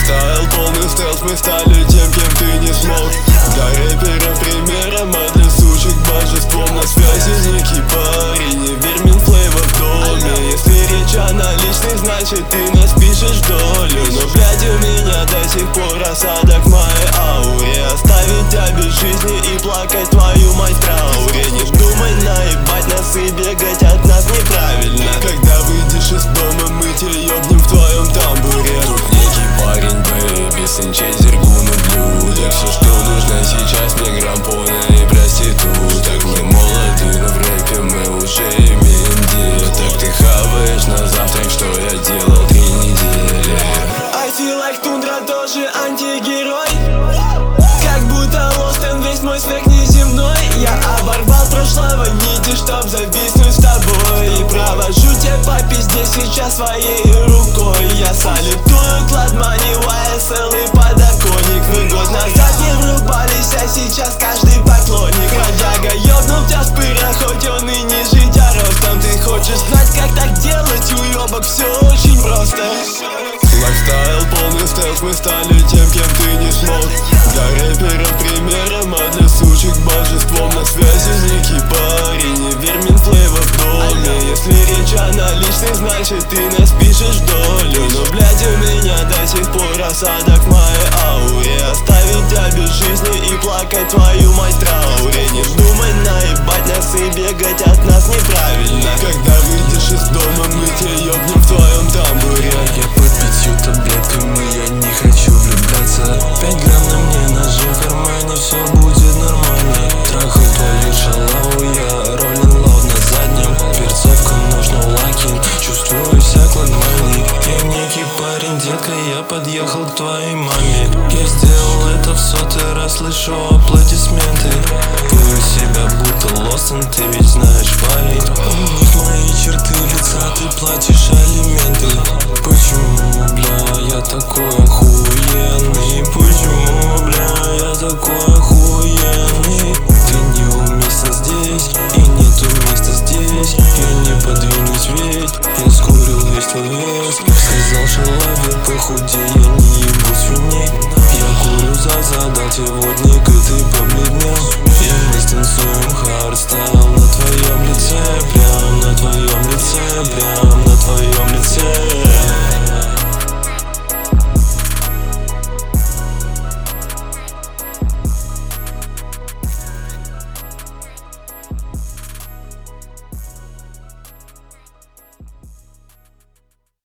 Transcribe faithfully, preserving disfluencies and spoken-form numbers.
Лайфстайл, полный стелс, мы стали тем, кем ты не смог. Для рэперов примером, а для сучек божеством. На связи некий парень, не верь Минфлейва в доме. Если речь о наличных, значит ты нас пишешь долю. Но, блядь, у меня до сих пор осадок в моей ауре. Оставить тебя без жизни и плакать твою мать в трауре. Не вдумай наебать нас и бегать от нас неправильно. Когда выйдешь из дома, мы тебя ёбнем в твоем тамбуре. Тут некий парень, бэйби, сын Чейзергун ублюдок. Все, что нужно сейчас, мне грампона и проституток. Мы молоды, но в рэпе мы уже имеем деток. Ты хаваешь на завтрак, что я делал три недели. I feel like Тундра тоже антигерой. Как будто Лостен, весь мой свек неземной. Я оборвал прошлого нити, чтоб зависнуть с тобой. И провожу тебя по пизде сейчас своей рукой. Я салютую Кладмани, уай эс эл и подоконник. Мы год назад не врубались, а сейчас каждый поклонник. Бродяга ёбнул тебя с пыра, хоть он и ниже тебя ростом. Ты хочешь знать, как так делать, уёбок, все очень просто. Лайфстайл, полный стелс, мы стали тем, кем ты не смог. Для рэперов примером, а для сучек божеством. На связи некий парень, не верь Минфлейва в доме. Если речь о наличных, значит ты нас пишешь долю. Но, блядь, у меня до сих пор осадок в моей ауре. Оставить тебя без жизни и плакать твою мать в трауре. Не вдумай наебать нас и бегать от нас неправильно. Когда выйдешь из дома, мы тебя ёбнем в твоем тамбуре. Я под пятью таблетками, я не хочу влюбляться. Пять грамм на мне, ножи в кармане, все будет нормально. Трахаю твою шалаву, я роллин лоуд на заднем. Перцовка, нужно лакин, чувствую себя Кладмани. Я некий парень, детка, я подъехал к твоей маме. Я сделал это в сотый раз, слышу аплодисменты. Курю себя будто Лостен, ты ведь знаешь, парень. У них мои черты лица, ты платишь алименты. Почему, бля, я такой охуенный? Почему, бля, я такой охуенный? Ты неуместен здесь, и нету места здесь. Я не подвинусь, ведь я скурил весь твой вес. Сказал шалаве, похудей, я не ебу свиней. Я курю за задал сегодник, и ты побледнел. И мы станцуем хардстайл на твоем лице. Прям на твоем лице, прям на твоем лице.